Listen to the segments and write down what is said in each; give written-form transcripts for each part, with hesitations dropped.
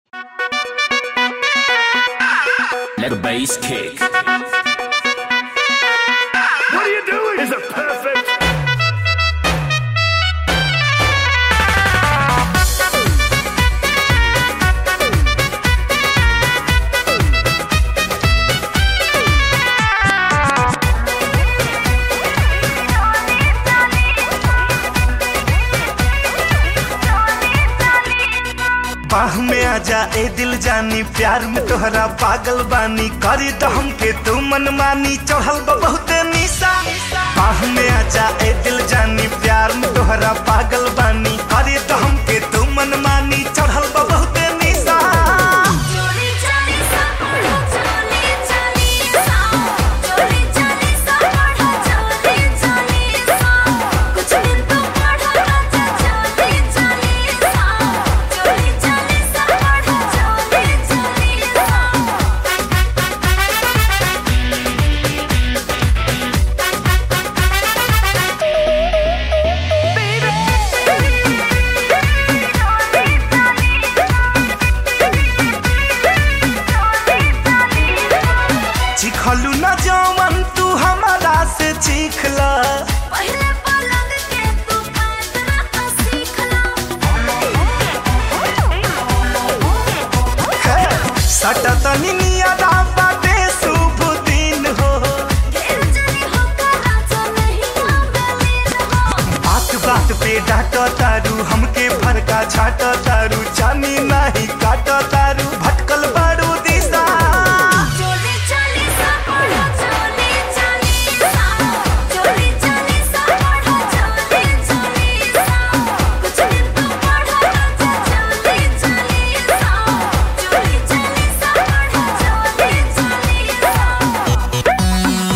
Let the bass kick. What are you doing? Is it perfect? बाह में आजा ए दिल जानी, प्यार में तोहरा पागल बानी, करी तो हमके तू मनमानी, चढ़ल बा बहुते निशा। बाह में आजा ए दिल जानी, प्यार में तोहरा पागल बानी, करी तो हमके तू मनमानी, चढ़ल बा बहुते निशा। चिखलू न जवन तू हमारा से चीखला, पहले पलंग के तू पैदरा सीखला। सटा तनी नियरा बाटे शुभ दिन हो, घेर जनी होकर राजा नहीं आवेलीन हो। बात बात पे डांटो तारू, हमके फरका छाटो तारू, जानी नहीं काटो तारू, भटकल बारू दिशा। चोली चाली सा पढ़ो चोली चाली सा, चोली चाली सा पढ़ो चोली चाली सा, कुछ दिन तू पढ़ो राजा चोली चाली सा, चोली चाली सा पढ़ो चोली चाली सा।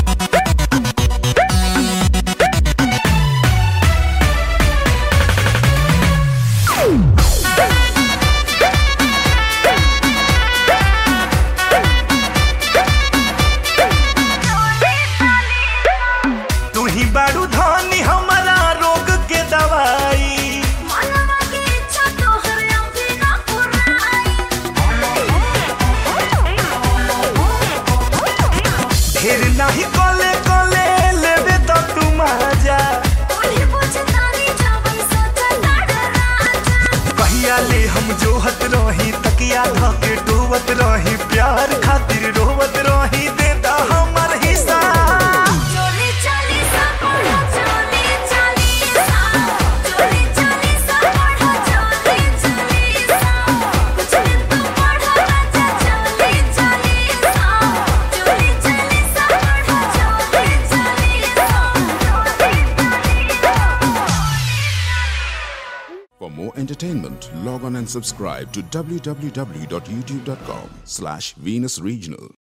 तू ही बारू धनी हमारा रोग के दवाई, मनवा की इच्छा तोहर अभी ना पुराई। ढेर नहीं कोले कोले लेबे तो तू मजा। उन्हीं पूछतानी जवन सोचता राजा। कहिया ले हम जोहत रही, तकिया धके डोवत रही, प्यार खातिर रोवत रही, दे दा हमर हिस्सा। चोली चाली सा पढ़ो चोली चाली सा, चोली चाली सा पढ़ो चोली चाली सा, कुछ दिन तू पढ़ो राजा चोली चाली सा, चोली चाली सा पढ़ो चोली चाली सा। For more entertainment, log on and subscribe to www.youtube.com/Venus Regional.